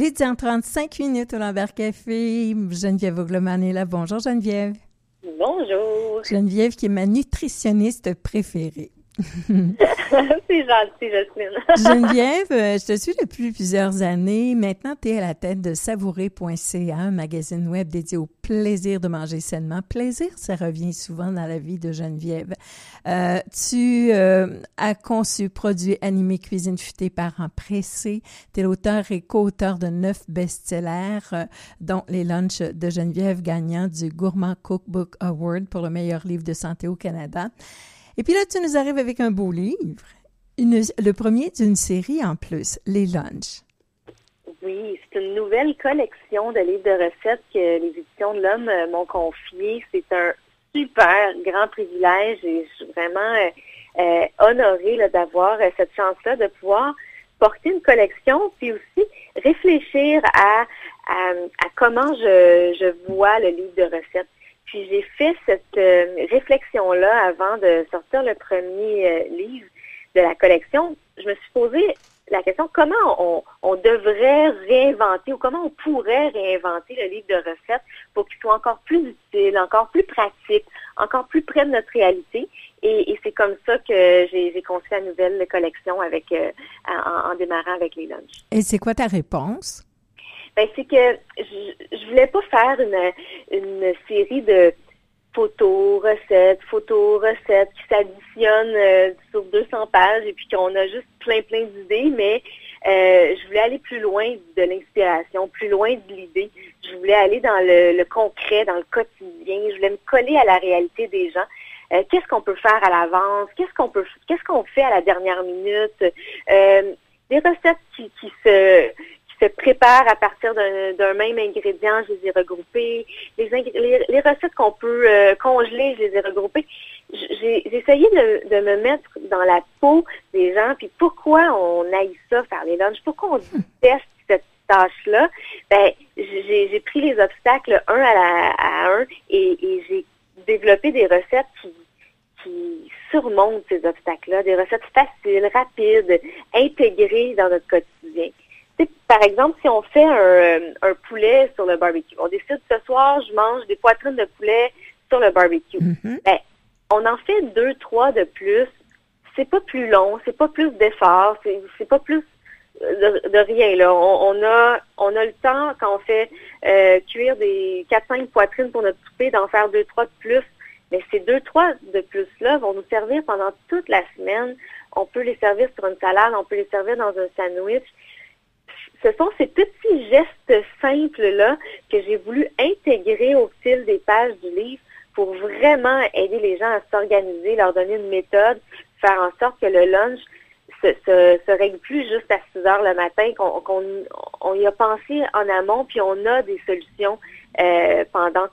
8h35 au Lambert Café. Geneviève Augleman est là. Bonjour Geneviève. Bonjour. Geneviève qui est ma nutritionniste préférée. C'est gentil, Jasmine. Geneviève, je te suis depuis plusieurs années. Maintenant, tu es à la tête de Savourer.ca, un magazine web dédié au plaisir de manger sainement. Plaisir, ça revient souvent dans la vie de Geneviève. Tu as conçu, produit, animé Cuisine futée, parents pressés. Tu es l'auteur et co-auteur de 9 best-sellers, dont les lunchs de Geneviève gagnant du Gourmand Cookbook Award pour le meilleur livre de santé au Canada. Et puis là, tu nous arrives avec un beau livre, le premier d'une série en plus, Les Lunchs. Oui, c'est une nouvelle collection de livres de recettes que les éditions de l'Homme m'ont confié. C'est un super grand privilège et je suis vraiment honorée là, d'avoir cette chance-là de pouvoir porter une collection puis aussi réfléchir à comment je vois le livre de recettes. Puis j'ai fait cette réflexion-là avant de sortir le premier livre de la collection. Je me suis posé la question, comment on devrait réinventer ou comment on pourrait réinventer le livre de recettes pour qu'il soit encore plus utile, encore plus pratique, encore plus près de notre réalité. Et c'est comme ça que j'ai conçu la nouvelle collection avec en démarrant avec les lunchs. Et c'est quoi ta réponse? Ben, c'est que je voulais pas faire une série de photos, recettes qui s'additionnent sur 200 pages et puis qu'on a juste plein d'idées, mais je voulais aller plus loin de l'inspiration, plus loin de l'idée. Je voulais aller dans le concret, dans le quotidien. Je voulais me coller à la réalité des gens. Qu'est-ce qu'on peut faire à l'avance? Qu'est-ce qu'on fait à la dernière minute? Des recettes qui se préparent à partir d'un même ingrédient, je les ai regroupés. Les recettes qu'on peut congeler, je les ai regroupées. J'ai essayé de me mettre dans la peau des gens, puis pourquoi on haït ça, faire les lunchs, pourquoi on déteste cette tâche-là. Ben, j'ai pris les obstacles un à un et j'ai développé des recettes qui surmontent ces obstacles-là, des recettes faciles, rapides, intégrées dans notre quotidien. Par exemple, si on fait un poulet sur le barbecue, on décide ce soir, je mange des poitrines de poulet sur le barbecue. Mm-hmm. Ben, on en fait 2, 3 de plus. C'est pas plus long, c'est pas plus d'effort, c'est pas plus de rien là. On a le temps quand on fait cuire des 4-5 poitrines pour notre souper d'en faire 2, 3 de plus. Mais ces 2, 3 de plus là vont nous servir pendant toute la semaine. On peut les servir sur une salade, on peut les servir dans un sandwich. Ce sont ces petits gestes simples-là que j'ai voulu intégrer au fil des pages du livre pour vraiment aider les gens à s'organiser, leur donner une méthode, faire en sorte que le lunch se règle plus juste à 6 heures le matin, qu'on y a pensé en amont, puis on a des solutions pendant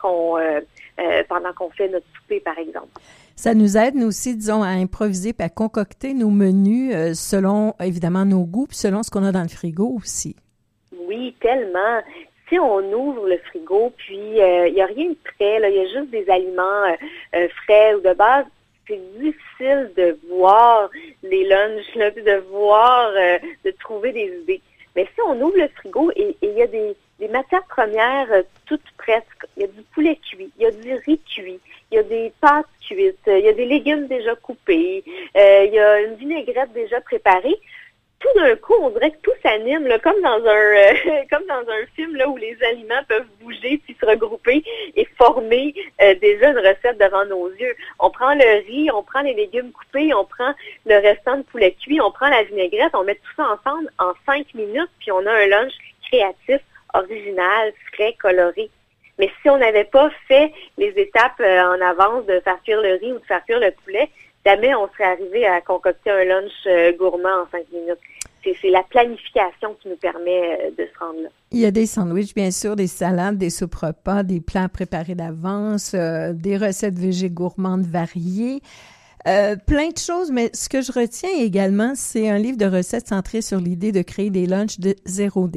qu'on fait notre souper, par exemple. Ça nous aide, nous aussi, disons, à improviser et à concocter nos menus selon, évidemment, nos goûts, puis selon ce qu'on a dans le frigo aussi. Oui, tellement. Si on ouvre le frigo, puis il n'y a rien de prêt, il y a juste des aliments frais ou de base, c'est difficile de voir les lunchs, là, puis de voir, de trouver des idées. Mais si on ouvre le frigo et il y a des matières premières toutes prêtes, il y a du poulet cuit, il y a du riz cuit, il y a des pâtes cuites, il y a des légumes déjà coupés, il y a une vinaigrette déjà préparée. Tout d'un coup, on dirait que tout s'anime, là, comme dans un film là où les aliments peuvent bouger puis se regrouper et former déjà une recette devant nos yeux. On prend le riz, on prend les légumes coupés, on prend le restant de poulet cuit, on prend la vinaigrette, on met tout ça ensemble en 5 minutes puis on a un lunch créatif, original, frais, coloré. Mais si on n'avait pas fait les étapes en avance de faire cuire le riz ou de faire cuire le poulet, jamais on serait arrivé à concocter un lunch gourmand en 5 minutes. C'est la planification qui nous permet de se rendre là. Il y a des sandwichs, bien sûr, des salades, des soupes repas, des plats préparés d'avance, des recettes végé gourmandes variées. Plein de choses, mais ce que je retiens également, c'est un livre de recettes centré sur l'idée de créer des lunchs de zéro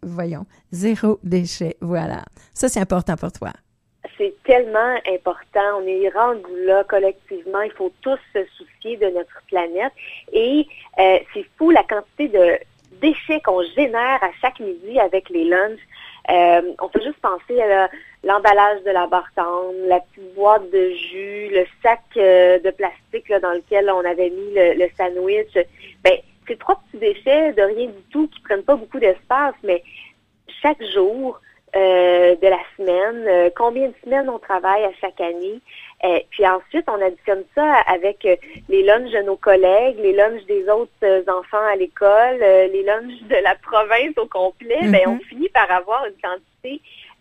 déchet. Voilà. Ça, c'est important pour toi. C'est tellement important. On est rendu là collectivement. Il faut tous se soucier de notre planète. Et c'est fou la quantité déchets qu'on génère à chaque midi avec les lunchs. On peut juste penser à l'emballage de la barre tendre, la petite boîte de jus, le sac de plastique là, dans lequel on avait mis le sandwich. Ben, c'est 3 petits déchets de rien du tout qui prennent pas beaucoup d'espace, mais chaque jour de la semaine, combien de semaines on travaille à chaque année. Puis ensuite, on additionne ça avec les lunchs de nos collègues, les lunchs des autres enfants à l'école, les lunchs de la province au complet. Mm-hmm. Ben, on finit par avoir une quantité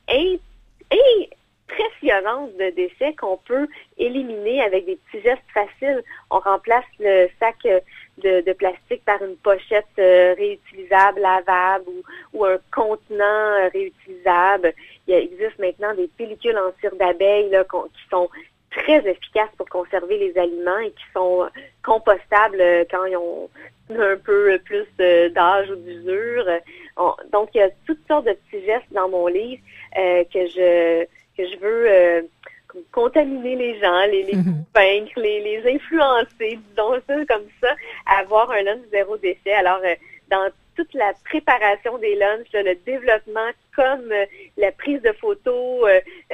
impressionnante de déchets qu'on peut éliminer avec des petits gestes faciles. On remplace le sac de plastique par une pochette réutilisable, lavable ou un contenant réutilisable. Il existe maintenant des pellicules en cire d'abeille là, qui sont très efficaces pour conserver les aliments et qui sont compostables quand ils ont un peu plus d'âge ou d'usure. Donc, il y a toutes sortes de petits gestes dans mon livre que je veux contaminer les gens, les convaincre, les influencer, disons ça comme ça, à avoir un lunch zéro déchet. Alors, dans toute la préparation des lunchs, le développement comme la prise de photos,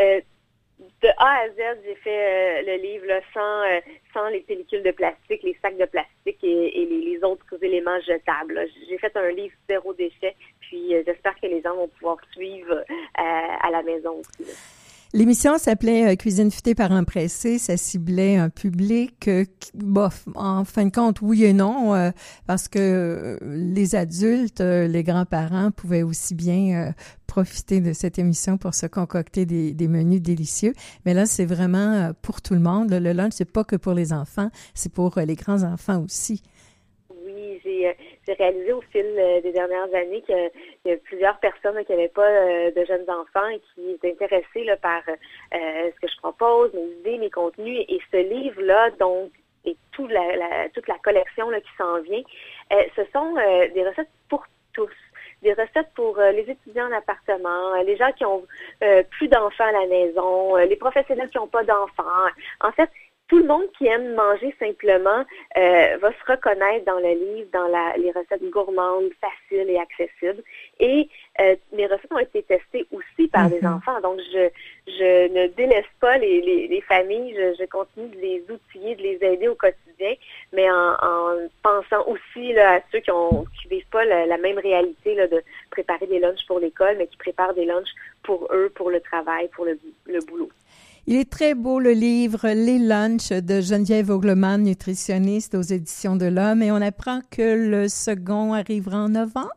de A à Z, j'ai fait le livre là, sans les pellicules de plastique, les sacs de plastique et les autres éléments jetables. Là. J'ai fait un livre zéro déchet, puis j'espère que les gens vont pouvoir suivre à la maison aussi. Là. L'émission s'appelait Cuisine futée par un pressé. Ça ciblait un public, bof, en fin de compte, oui et non, parce que les adultes, les grands-parents pouvaient aussi bien profiter de cette émission pour se concocter des menus délicieux. Mais là, c'est vraiment pour tout le monde. Le lunch, c'est pas que pour les enfants, c'est pour les grands-enfants aussi. Oui, j'ai réalisé au fil des dernières années qu'il y a plusieurs personnes qui n'avaient pas de jeunes enfants et qui étaient intéressées là, par ce que je propose, mes idées, mes contenus. Et ce livre-là, donc, et toute la collection là, qui s'en vient, ce sont des recettes pour tous. Des recettes pour les étudiants en appartement, les gens qui ont plus d'enfants à la maison, les professionnels qui n'ont pas d'enfants. En fait, tout le monde qui aime manger simplement va se reconnaître dans le livre, dans les recettes gourmandes, faciles et accessibles. Et mes recettes ont été testées aussi par des enfants. Donc, je ne délaisse pas les familles. Je continue de les outiller, de les aider au quotidien, mais en pensant aussi là, à ceux qui vivent pas la même réalité là, de préparer des lunchs pour l'école, mais qui préparent des lunchs pour eux, pour le travail, pour le boulot. Il est très beau, le livre « Les lunchs » de Geneviève Augleman, nutritionniste aux Éditions de l'Homme. Et on apprend que le second arrivera en novembre.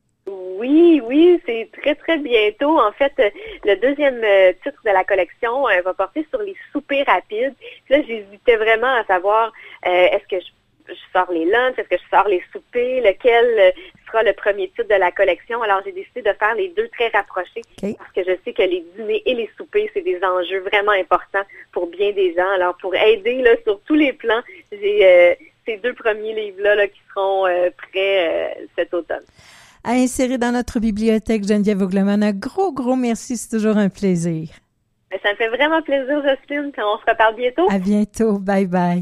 Oui, c'est très, très bientôt. En fait, le deuxième titre de la collection va porter sur les soupers rapides. Puis là, j'hésitais vraiment à savoir est-ce que je sors les lunchs, est-ce que je sors les soupers, lequel sera le premier titre de la collection. Alors, j'ai décidé de faire les deux très rapprochés parce que je sais que les dîners et les soupers, c'est des enjeux vraiment importants pour bien des gens. Alors, pour aider là sur tous les plans, j'ai ces deux premiers livres-là là, qui seront prêts cet automne. À insérer dans notre bibliothèque, Geneviève Augleman, un gros merci, c'est toujours un plaisir. Ça me fait vraiment plaisir, Jocelyne. On se reparle bientôt. À bientôt. Bye bye.